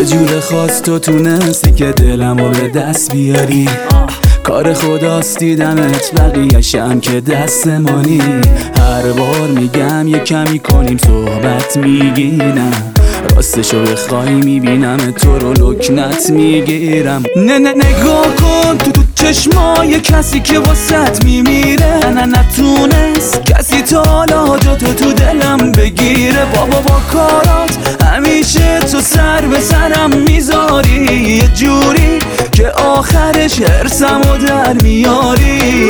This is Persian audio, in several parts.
جور خاص تو تونستی که دلمو به دست بیاری. کار خداست دیدمت بقیه‌شم که دستمانی. هر بار میگم یه کمی کنیم صحبت میگینم، راستشو بخوای میبینم تو رو لکنت میگیرم. نه نگاه کن تو چشمای کسی که واسط میمیره. نه نتونست کسی تا حالا جاتو تو دلم بگیره. بابا با کارات همیشه تو سر به سرم میذاری، یه جوری که آخرش حرسمو در میاری.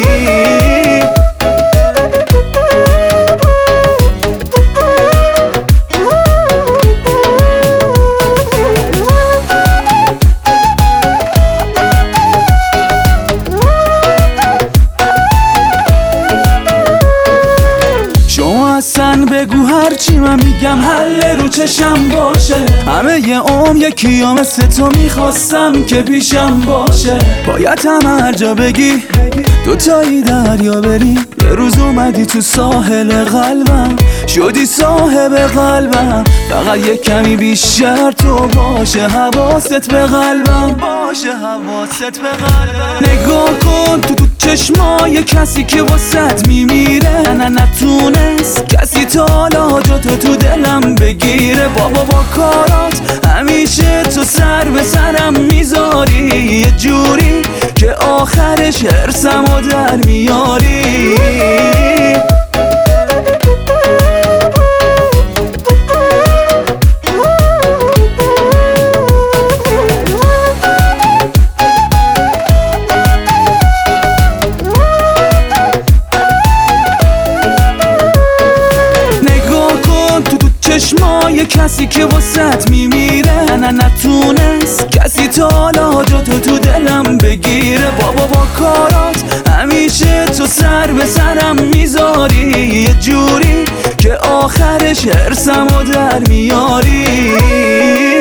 اصلا بگو هرچی من میگم حل رو چشم باشه. همه یه یکی مثل تو میخواستم که پیشم باشه. باید هم هر جا بگی دوتایی دریا بریم. یه روز اومدی تو ساحل قلبم، شدی صاحب قلبم. فقط یه کمی بیشتر تو باشه حواست به قلبم، باشه حواست به قلبم. نگاه کن تو چشمای کسی که واسط میمیره. نه نتونست کسی تا حالا جاتو تو دلم بگیره. بابا با کارات همیشه تو سر به سرم میذاری، یه جوری که آخرش حرسمو در میاری. چشمای کسی که واسط میمیره. نه نتونست کسی تا حالا جاتو تو دلم بگیره. بابا با کارات همیشه تو سر به سرم میذاری، یه جوری که آخرش حرسمو در میاری.